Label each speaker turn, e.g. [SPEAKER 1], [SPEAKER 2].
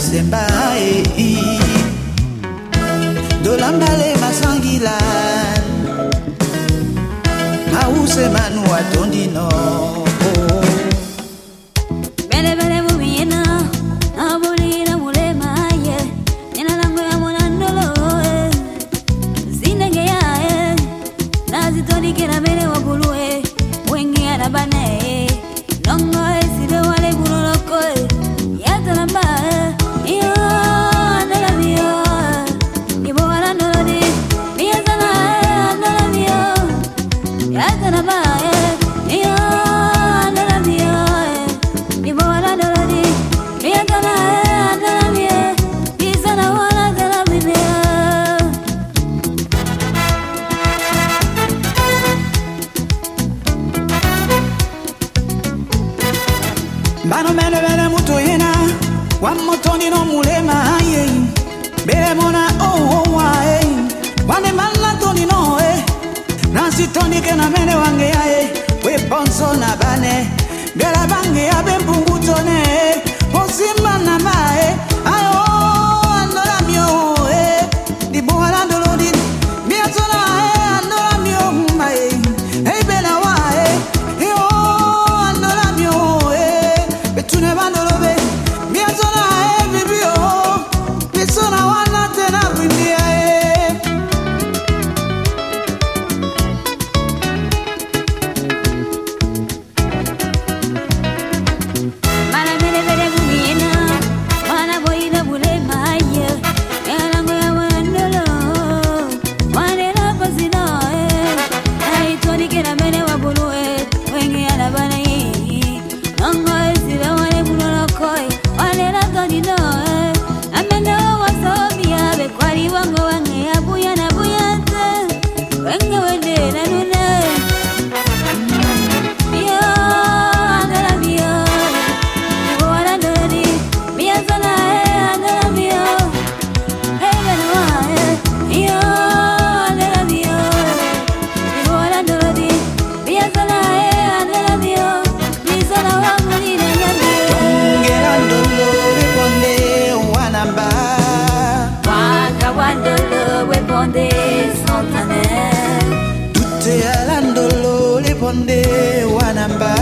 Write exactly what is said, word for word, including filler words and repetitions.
[SPEAKER 1] semba e dolambale masangila mause manu atondino
[SPEAKER 2] bele bele bubiena abulira mulema ye nina lango ya monandolo zinenge ya nazitoni kera bele wabulue wengi arabane nongo esile wale buloloko yatalamba iyo nalamio ibo wala nolodi miyazana nalamio yatalamba iyo nalamio ibo wala nolodi miyazana nalamio izana wala nalamio
[SPEAKER 1] Bano mene mene muto yena wa motoni no mulema ye bele mona oh oh wa eh wane mala toni no eh nasi toni ke na mene wange ya eh we bonso na bane bela bange ya bempungu tone osimba na mae ayo andola mio eh di boala ndolodi mi atona eh andola mio mai hey bela wa eh yo andola mio betune bandolobe miazona e bibio misona wana tena windia e
[SPEAKER 2] mala mele mele bumiena wana boina bule maye elango ya wanolo wane la pasino e ai toni kera mele wabulue wengi alabana yi nongo esile wane bulolokoi wane la toni no e amendo wasobia be kwari wango wange abuya na buyate wengi wende na nune yo andala mio ibo wala ndodi miyazana e andala mio hey benwa e yo andala mio ibo wala ndodi miyazana e andala mio mizana wangu nina nyambio
[SPEAKER 1] ngerandolo reponde wanamba
[SPEAKER 2] waka wandolo webonde santane
[SPEAKER 1] tutte alandolo reponde wanamba